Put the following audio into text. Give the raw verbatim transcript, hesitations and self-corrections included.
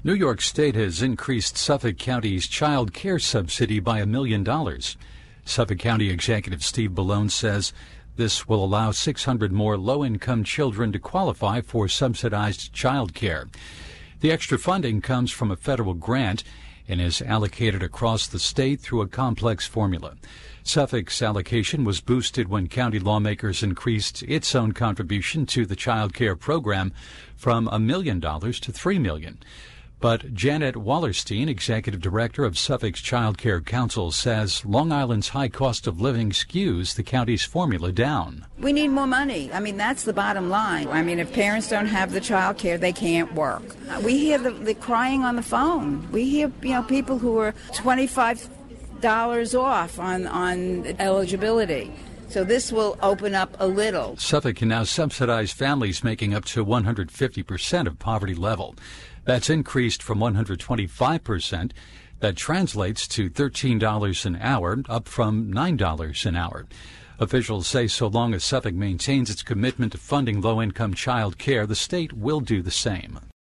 New York State has increased Suffolk County's child care subsidy by a million dollars. Suffolk County Executive Steve Bellone says this will allow six hundred more low-income children to qualify for subsidized child care. The extra funding comes from a federal grant and is allocated across the state through a complex formula. Suffolk's allocation was boosted when county lawmakers increased its own contribution to the child care program from a million dollars to three million dollars. But Janet Wallerstein, executive director of Suffolk's Child Care Council, says Long Island's high cost of living skews the county's formula down. We need more money. I mean, that's the bottom line. I mean, if parents don't have the child care, they can't work. We hear the, the crying on the phone. We hear, you know, people who are twenty-five dollars off on, on eligibility. So this will open up a little. Suffolk can now subsidize families making up to one hundred fifty percent of poverty level. That's increased from one hundred twenty-five percent. That translates to thirteen dollars an hour, up from nine dollars an hour. Officials say so long as Suffolk maintains its commitment to funding low-income child care, the state will do the same.